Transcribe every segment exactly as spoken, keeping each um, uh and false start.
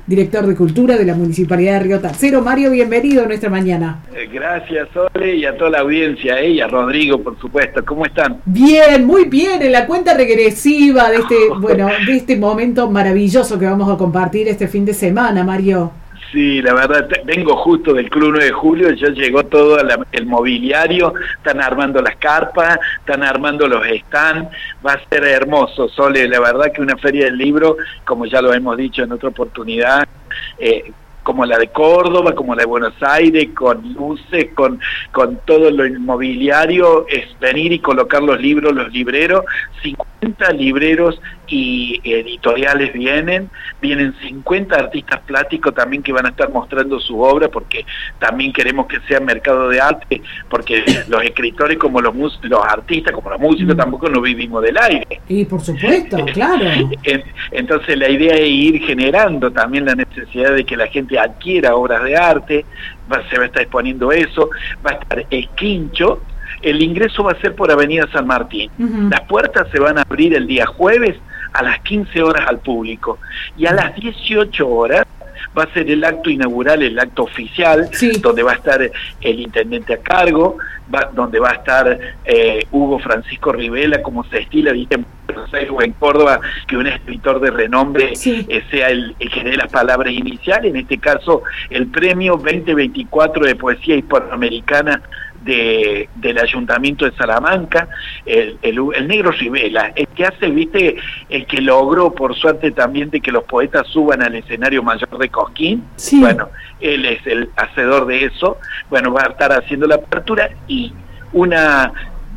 director de Cultura de la Municipalidad de Río Tercero. Mario, bienvenido a nuestra mañana. Eh, gracias, Sole, y a toda la audiencia, eh, y a Rodrigo, por supuesto. ¿Cómo están? Bien, muy bien, en la cuenta regresiva de este, bueno, de este momento maravilloso que vamos a compartir este fin de semana, Mario. Sí, la verdad, vengo justo del Club nueve de Julio, ya llegó todo la, el mobiliario, están armando las carpas, están armando los stands, va a ser hermoso, Sole, la verdad que una feria del libro, como ya lo hemos dicho en otra oportunidad, eh, como la de Córdoba, como la de Buenos Aires, con luces, con, con todo lo inmobiliario, es venir y colocar los libros, los libreros, cincuenta libreros y editoriales vienen, vienen cincuenta artistas plásticos también que van a estar mostrando su obra, porque también queremos que sea mercado de arte, porque los escritores como los, los artistas, como los músicos, tampoco no vivimos del aire. Y por supuesto, claro. Entonces la idea es ir generando también la necesidad de que la gente adquiera obras de arte, va, se va a estar exponiendo eso, va a estar el Quincho. El ingreso va a ser por Avenida San Martín. Uh-huh. Las puertas se van a abrir el día jueves a las quince horas al público. Y a las dieciocho horas va a ser el acto inaugural, el acto oficial, sí, donde va a estar el intendente a cargo, va, donde va a estar eh, Hugo Francisco Rivela, como se estila, ¿viste? En Buenos Aires o en Córdoba, que un escritor de renombre, sí, eh, sea el, el que dé las palabras iniciales. En este caso, el premio veinte veinticuatro de poesía hispanoamericana De, del Ayuntamiento de Salamanca, el, el, el negro Rivela, el que hace, viste, el que logró por suerte también de que los poetas suban al escenario mayor de Cosquín, sí, bueno, él es el hacedor de eso, bueno, va a estar haciendo la apertura y una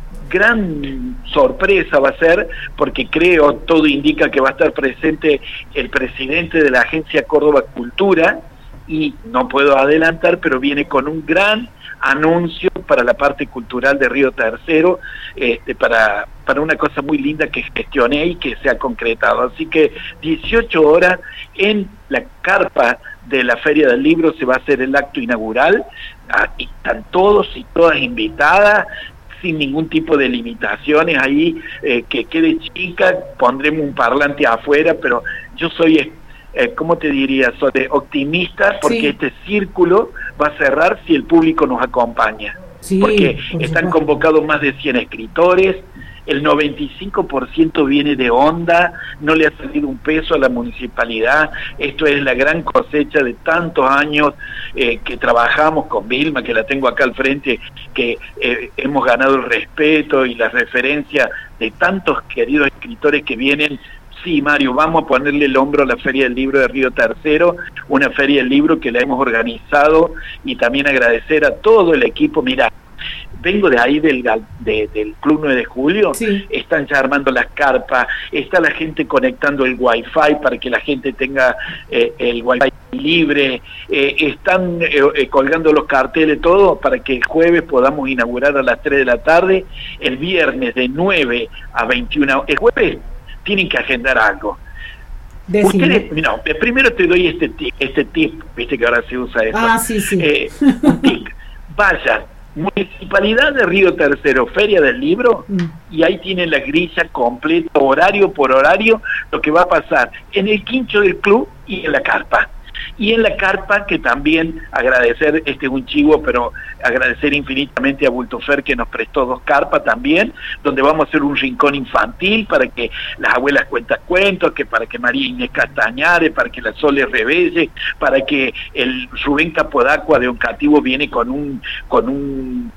gran sorpresa va a ser, porque creo, todo indica que va a estar presente el presidente de la Agencia Córdoba Cultura, y no puedo adelantar, pero viene con un gran anuncio para la parte cultural de Río Tercero, este, para, para una cosa muy linda que gestioné y que se ha concretado. Así que dieciocho horas en la carpa de la Feria del Libro se va a hacer el acto inaugural, ah, y están todos y todas invitadas, sin ningún tipo de limitaciones ahí, eh, que quede chica, pondremos un parlante afuera, pero yo soy... Eh, ¿cómo te diría? Soy optimista porque sí, este círculo va a cerrar si el público nos acompaña. Sí, porque por están supuesto convocados más de cien escritores, el noventa y cinco por ciento viene de onda, no le ha salido un peso a la municipalidad. Esto es la gran cosecha de tantos años eh, que trabajamos con Vilma, que la tengo acá al frente, que eh, hemos ganado el respeto y la referencia de tantos queridos escritores que vienen. Sí, Mario, vamos a ponerle el hombro a la Feria del Libro de Río Tercero, una Feria del Libro que la hemos organizado, y también agradecer a todo el equipo. Mira, vengo de ahí del, de, del Club nueve de Julio, sí, están ya armando las carpas, está la gente conectando el wifi para que la gente tenga eh, el wifi libre, eh, están eh, eh, colgando los carteles, todo, para que el jueves podamos inaugurar a las tres de la tarde, el viernes de nueve a veintiuna, el jueves tienen que agendar algo. Decime. Ustedes, no, primero te doy este tip, este tip, viste que ahora se usa eso. Ah, sí, sí. Eh, un tip, vayan, Municipalidad de Río Tercero, Feria del Libro, mm. y ahí tienen la grilla completa, horario por horario, lo que va a pasar en el quincho del club y en la carpa. Y en la carpa, que también agradecer, este es un chivo, pero agradecer infinitamente a Bultofer que nos prestó dos carpas también, donde vamos a hacer un rincón infantil para que las abuelas cuentan cuentos, que para que María Inés Castañares, para que la Sole Rebelle, para que el Rubén Capodacua de Oncativo viene con un con un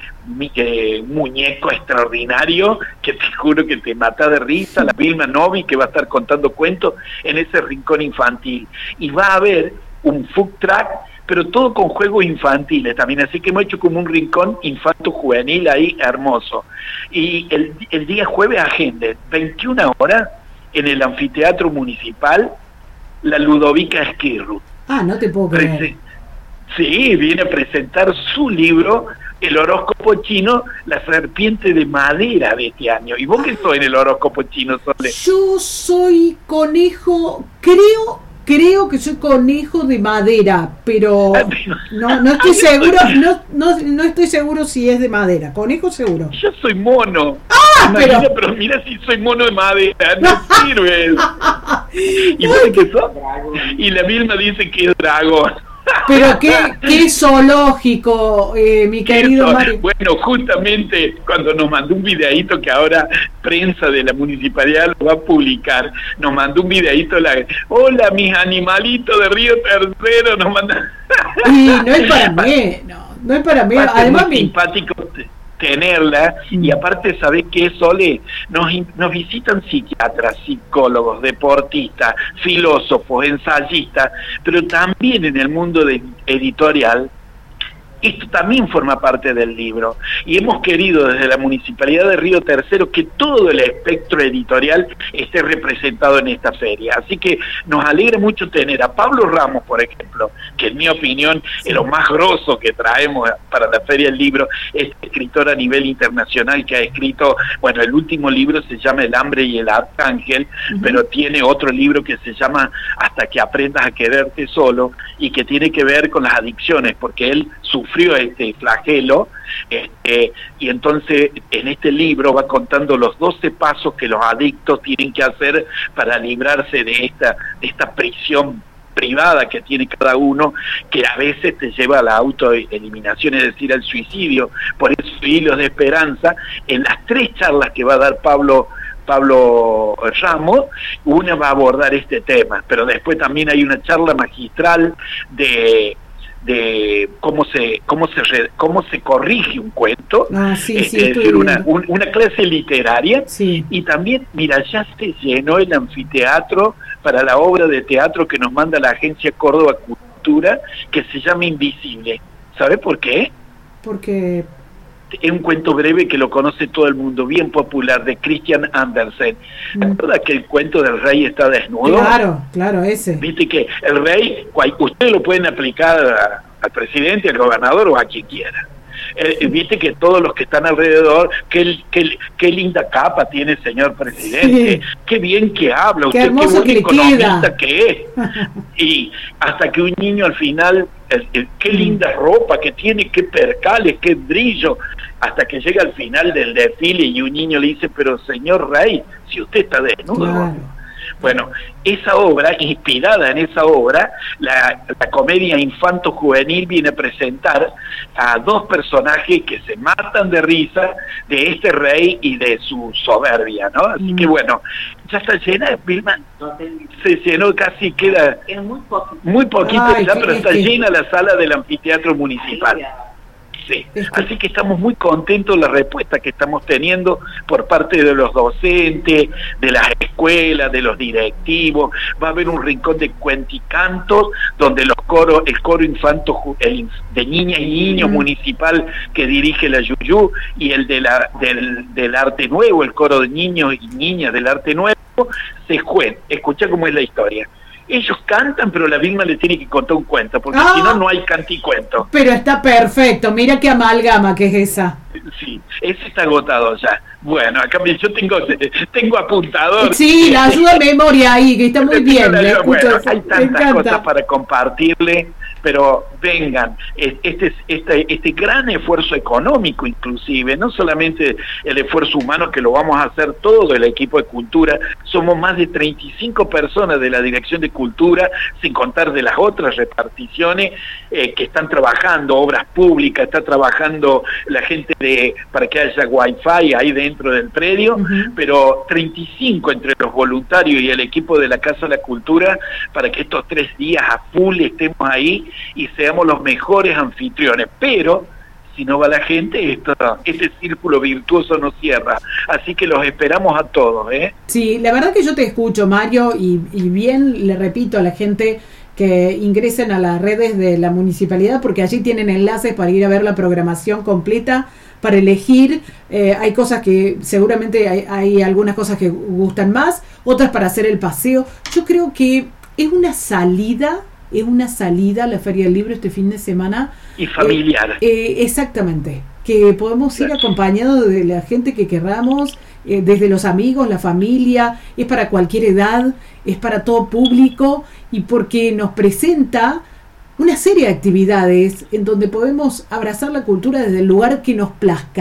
eh, muñeco extraordinario que te juro que te mata de risa, la Vilma Novi que va a estar contando cuentos en ese rincón infantil, y va a haber un food truck, pero todo con juegos infantiles también, así que hemos hecho como un rincón infanto-juvenil ahí hermoso. Y el, el día jueves agende, veintiuna horas, en el anfiteatro municipal, la Ludovica Esquirru. Ah, no te puedo creer. Prese- sí, viene a presentar su libro, el horóscopo chino, la serpiente de madera de este año. ¿Y vos qué sos en el horóscopo chino, Sole? Yo soy conejo, creo... Creo que soy conejo de madera, pero no no estoy seguro, no no no estoy seguro si es de madera. Conejo seguro. Yo soy mono. ¡Ah! Imagina, pero... pero mira si soy mono de madera, no sirve. ¿Y vos de qué sos? Y la Vilma dice que es dragón. Pero qué, qué zoológico, eh, mi querido Mario. Bueno, justamente cuando nos mandó un videíto que ahora prensa de la municipalidad lo va a publicar, nos mandó un videíto, la, hola mis animalitos de Río Tercero, nos manda. Y no es para mí, no, no es para mí. Además, muy simpático tenerla, y aparte, ¿sabés qué, Sole? Nos, nos visitan psiquiatras, psicólogos, deportistas, filósofos, ensayistas, pero también en el mundo de editorial. Esto también forma parte del libro, y hemos querido desde la Municipalidad de Río Tercero que todo el espectro editorial esté representado en esta feria, así que nos alegra mucho tener a Pablo Ramos, por ejemplo, que en mi opinión sí. es lo más grosso que traemos para la Feria del Libro, este escritor a nivel internacional que ha escrito, bueno, el último libro se llama El hambre y el arcángel, uh-huh. pero tiene otro libro que se llama Hasta que aprendas a quererte solo, y que tiene que ver con las adicciones, porque él sufrió sufrió este flagelo, este, y entonces en este libro va contando los doce pasos que los adictos tienen que hacer para librarse de esta, de esta prisión privada que tiene cada uno, que a veces te lleva a la autoeliminación, es decir, al suicidio. Por eso, Hilos de Esperanza, en las tres charlas que va a dar Pablo Pablo Ramos, una va a abordar este tema, pero después también hay una charla magistral de de cómo se cómo se re, cómo se corrige un cuento, ah, sí, eh, sí, es decir, una, un, una clase literaria, sí. Y también, mira, ya se llenó el anfiteatro para la obra de teatro que nos manda la Agencia Córdoba Cultura, que se llama Invisible. ¿Sabe por qué? Porque es un cuento breve que lo conoce todo el mundo, bien popular, de Christian Andersen. ¿Recuerda que el cuento del rey está desnudo? Claro, claro, ese. Viste que el rey, ustedes lo pueden aplicar a, al presidente, al gobernador o a quien quiera. Eh, viste que todos los que están alrededor, qué, qué, qué linda capa tiene el señor presidente, sí. Qué bien que habla, qué usted qué buen que economista que es. Y hasta que un niño al final, el, el, qué linda ropa que tiene, qué percales, qué brillo, hasta que llega al final del desfile y un niño le dice, pero señor rey, si usted está desnudo. Claro. Bueno, esa obra, inspirada en esa obra, la, la comedia infanto-juvenil viene a presentar a dos personajes que se matan de risa de este rey y de su soberbia, ¿no? Así mm. que bueno, ya está llena, Vilma, se llenó, casi queda muy poquito, muy poquito Ay, ya, pero está que... llena la sala del anfiteatro municipal. Sí. Así que estamos muy contentos de la respuesta que estamos teniendo por parte de los docentes, de las escuelas, de los directivos. Va a haber un rincón de cuenticantos donde los coros, el coro infanto el, de niñas y niños mm. municipal que dirige la Yuyu, y el de la, del, del arte nuevo, el coro de niños y niñas del arte nuevo, se juegan. Escuchá cómo es la historia. Ellos cantan, pero la Vilma le tiene que contar un cuento, porque ah, si no, no hay canticuento. Pero está perfecto, mira qué amalgama que es esa. Sí, ese está agotado ya. Bueno, acá yo tengo tengo apuntador. Sí, la ayuda a memoria ahí, que está muy bien. Le bueno, hay tantas cosas para compartirle, pero vengan, este, este, este gran esfuerzo económico inclusive, no solamente el esfuerzo humano que lo vamos a hacer todo el equipo de cultura, somos más de treinta y cinco personas de la Dirección de Cultura, sin contar de las otras reparticiones eh, que están trabajando, obras públicas, está trabajando la gente de para que haya wifi ahí dentro del predio, uh-huh. pero treinta y cinco entre los voluntarios y el equipo de la Casa de la Cultura para que estos tres días a full estemos ahí y seamos los mejores anfitriones, pero si no va la gente, esto, este círculo virtuoso no cierra, así que los esperamos a todos, ¿eh? Sí, la verdad que yo te escucho, Mario, y, y bien le repito a la gente que ingresen a las redes de la municipalidad, porque allí tienen enlaces para ir a ver la programación completa, para elegir, eh, hay cosas que seguramente hay, hay algunas cosas que gustan más, otras para hacer el paseo. Yo creo que es una salida es una salida a la Feria del Libro este fin de semana. Y familiar. Eh, eh, exactamente, que podemos ir acompañados de la gente que querramos, eh, desde los amigos, la familia, es para cualquier edad, es para todo público, y porque nos presenta una serie de actividades en donde podemos abrazar la cultura desde el lugar que nos plazca,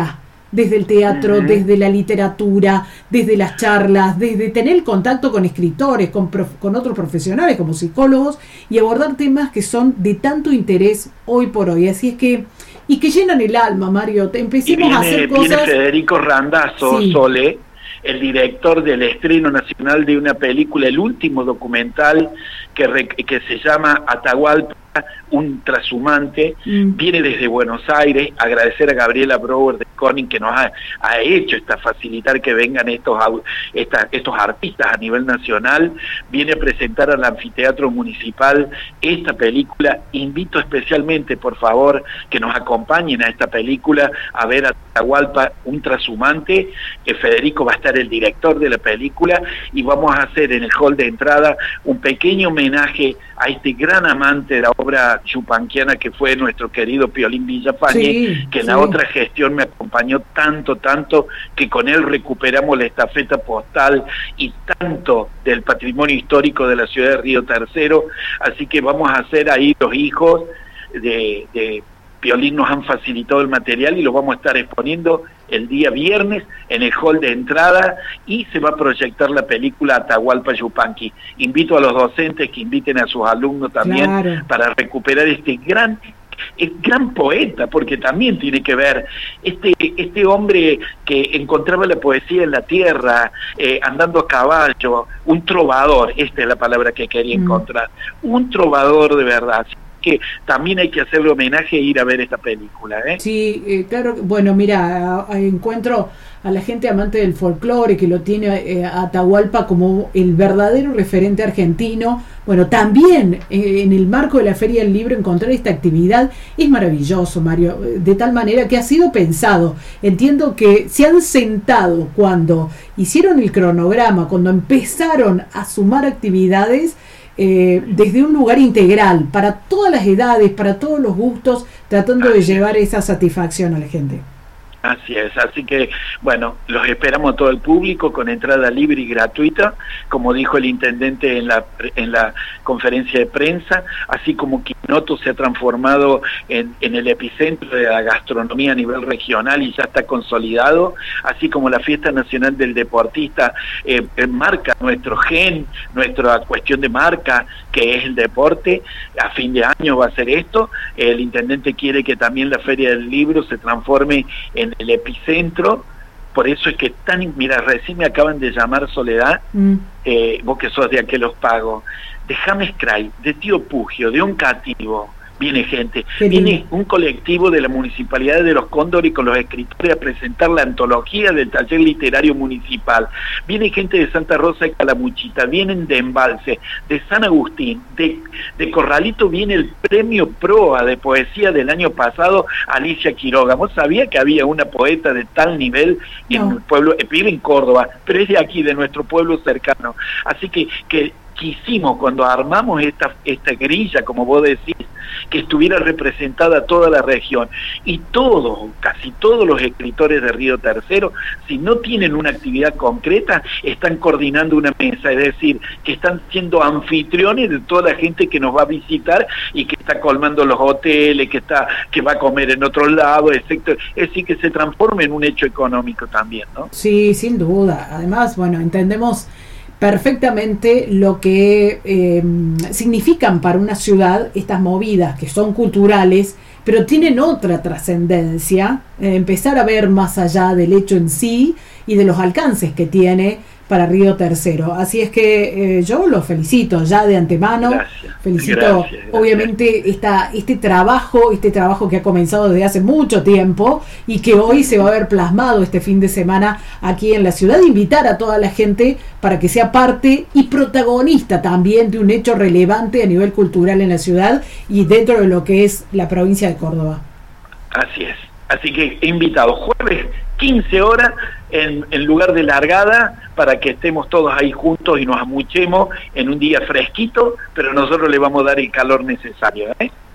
desde el teatro, Uh-huh. desde la literatura, desde las charlas, desde tener el contacto con escritores, con, prof, con otros profesionales como psicólogos y abordar temas que son de tanto interés hoy por hoy. Así es que, y que llenan el alma, Mario. Empecemos viene, a hacer viene cosas. Federico Randazzo, Sí. Sole, el director del estreno nacional de una película, el último documental que, re, que se llama Atahualpa, un trashumante, mm. viene desde Buenos Aires. Agradecer a Gabriela Brower de Corning que nos ha, ha hecho esta facilitar que vengan estos, esta, estos artistas a nivel nacional. Viene a presentar al anfiteatro municipal esta película. Invito especialmente, por favor, que nos acompañen a esta película, a ver a Atahualpa, un trashumante. Que Federico va a estar el director de la película y vamos a hacer en el hall de entrada un pequeño homenaje a este gran amante de la obra yupanquiana que fue nuestro querido Piolín Villafañe, sí, que en sí. la otra gestión me acompañó tanto, tanto, que con él recuperamos la estafeta postal y tanto del patrimonio histórico de la ciudad de Río Tercero. Así que vamos a hacer ahí los hijos de, de Piolín, nos han facilitado el material y lo vamos a estar exponiendo el día viernes en el hall de entrada y se va a proyectar la película Atahualpa Yupanqui. Invito a los docentes que inviten a sus alumnos también, claro, para recuperar este gran el gran poeta, porque también tiene que ver este este hombre que encontraba la poesía en la tierra, eh, andando a caballo, un trovador, esta es la palabra que quería mm. encontrar, un trovador de verdad. Que también hay que hacerle homenaje e ir a ver esta película, ¿eh? Sí, eh, claro, bueno, mira, a, a encuentro a la gente amante del folclore que lo tiene eh, a Atahualpa como el verdadero referente argentino. Bueno, también eh, en el marco de la Feria del Libro encontrar esta actividad es maravilloso, Mario, de tal manera que ha sido pensado. Entiendo que se han sentado cuando hicieron el cronograma, cuando empezaron a sumar actividades, Eh, desde un lugar integral, para todas las edades, para todos los gustos, tratando de llevar esa satisfacción a la gente. Así es, así que, bueno, los esperamos a todo el público con entrada libre y gratuita, como dijo el intendente en la en la conferencia de prensa, así como Quinoto se ha transformado en, en el epicentro de la gastronomía a nivel regional y ya está consolidado, así como la Fiesta Nacional del Deportista eh, marca nuestro gen, nuestra cuestión de marca, que es el deporte. A fin de año va a ser esto. El intendente quiere que también la Feria del Libro se transforme en el epicentro, por eso es que tan, mira, recién me acaban de llamar Soledad, mm. eh, vos que sos de Aquelos Pagos, de James Cray, de Tío Pugio, de Oncativo, viene gente, viene un colectivo de la Municipalidad de Los Cóndores con los escritores a presentar la antología del taller literario municipal, viene gente de Santa Rosa de Calamuchita, vienen de Embalse, de San Agustín, de, de Corralito viene el premio Proa de poesía del año pasado, Alicia Quiroga. ¿Vos sabías que había una poeta de tal nivel en no. el pueblo, vive en Córdoba, pero es de aquí, de nuestro pueblo cercano? Así que, que quisimos, cuando armamos esta, esta grilla, como vos decís, que estuviera representada toda la región, y todos, casi todos los escritores de Río Tercero, si no tienen una actividad concreta, están coordinando una mesa, es decir, que están siendo anfitriones de toda la gente que nos va a visitar y que está colmando los hoteles, que está que va a comer en otro lado, etcétera. Es decir, que se transforme en un hecho económico también, ¿no? Sí, sin duda. Además, bueno, entendemos perfectamente lo que eh, significan para una ciudad estas movidas que son culturales, pero tienen otra trascendencia, eh, empezar a ver más allá del hecho en sí y de los alcances que tiene para Río Tercero. Así es que eh, yo los felicito ya de antemano. Gracias, felicito gracias, gracias. Obviamente esta, este trabajo, este trabajo que ha comenzado desde hace mucho tiempo y que hoy se va a ver plasmado este fin de semana aquí en la ciudad. Invitar a toda la gente para que sea parte y protagonista también de un hecho relevante a nivel cultural en la ciudad y dentro de lo que es la provincia de Córdoba. Así es. Así que invitado, jueves quince horas en, en lugar de largada, para que estemos todos ahí juntos y nos amuchemos en un día fresquito, pero nosotros le vamos a dar el calor necesario, ¿eh?